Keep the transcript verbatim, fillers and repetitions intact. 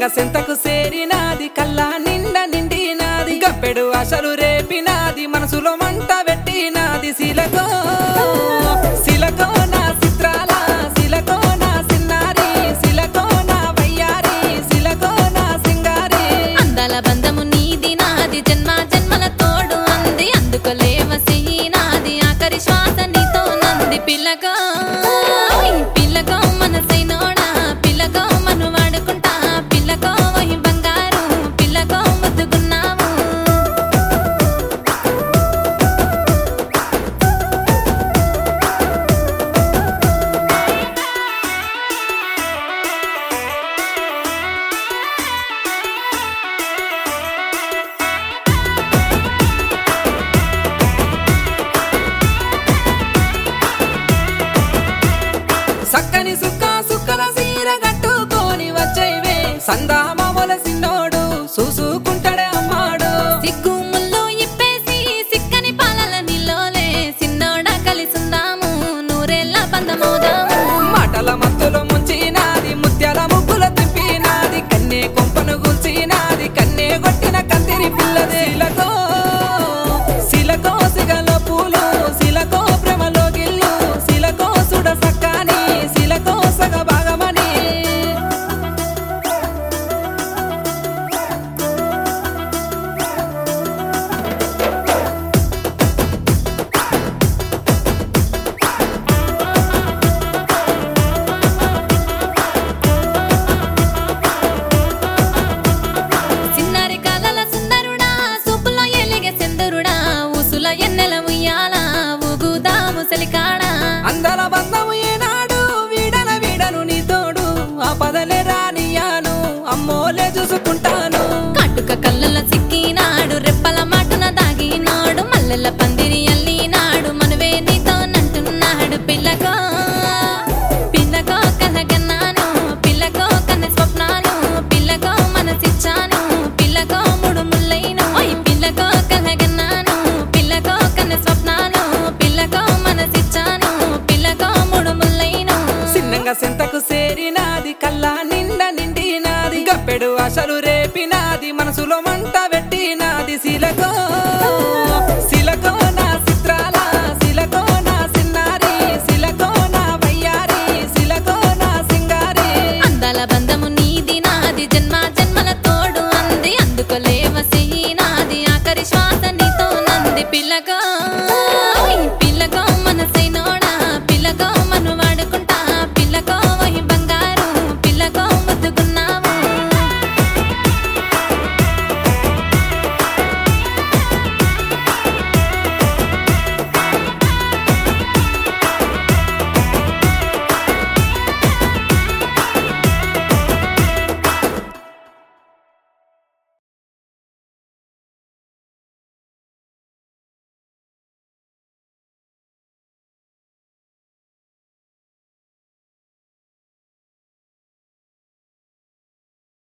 సిన్నంగా సెంతకు సేరినాది కల్లా నిండా నిండినాది గప్పెడు ఆశలు రేపినాది మనసులో మంట పెట్టినాది శిలకో శిలకో నా చిత్రాల శిలకో నా సిన్నారి శిలకో నా వయ్యారి శిలకో నా సింగారి అందాల బంధము నీది నాది జన్మ జన్మల తోడు అంది అందుకోలేవ నాది ఆఖరి శ్వాస నీతో నంది పిల్లకో పిల్లకో మనసైనోడా పిల్లకో మను వాడుకుంటా పిల్లకో వహి బంగారు పిల్లకో ముద్దుకున్నావు సక్కని సుక్క సుక్కల సీర కట్టుకొని వచ్చేవే సందామామల సిన్నోడు చూసుకుంటాడే అమ్మాడు సిగ్గు ముళ్ళు ఇప్పేసి సిక్కని పాలల నిల్లోలే సిన్నోడా కలిసుందాము నూరేళ్ళ బంధమోదాము మాటల మత్తులో ముంచినాది ముత్యాల ముగ్గుల తిప్పినాది కన్నే కొంపను గుల్చినాది కన్నే కొట్టిన కంతిరి పిల్లదే శిలకో శిలకో సిగలో పూలు శిలకో ప్రేమలో గిల్లు శిలకో సుడ సక్కాని శిలకో సగ భాగమని సిన్నారి కలల సుందరుడా సూపులో ఎలిగే సెందరుడా ఊసుల ఎన్నెల ఉయ్యాల ఊగుదాము సలికాడా అందల బంధము ఏనాడు వీడన వీడను నీ తోడు ఆ పదలే రానియాను అమ్మోలే చూసుకుంటాను కాటుక కళ్ళల సిక్కినాడు రెప్పల మాటున దాగినాడు మల్లెల పందిరి అల్లినాడు మనవే నీతో నంటున్నాడు పిల్లకో పిల్లకో కలగన్నాను పిల్లకో కన్న స్వప్నాలు పిల్లకో మనసిచ్చాను పిల్లకో ముడు ముల్లైను ఓయ్ పిల్లకో కలగన్నాను పిల్లకో కన్న స్వప్నాలు పిల్లకో మనసిచ్చాను పిల్లకో ముడు ముల్లైను సిన్నంగా సెంతకు సేరినాది కల్లా నిండా నిండినాది గప్పెడు ఆశలు రేపినాది మనసులో మంట పెట్టినాది శిలకో శిలకో నా చిత్రాల శిలకో నా సిన్నారి శిలకో నా వయ్యారి శిలకో నా సింగారి అందాల బంధము నీది నాది జన్మ జన్మల తోడు అంది అందుకోలేవ నాది ఆఖరి శ్వాస నీతో నంది పిల్లకో